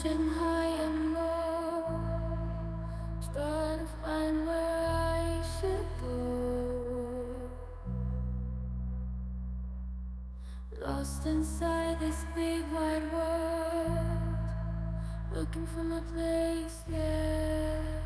Searching high and low, trying to find where I should go. Lost inside this big wide world, looking for my place, yeah.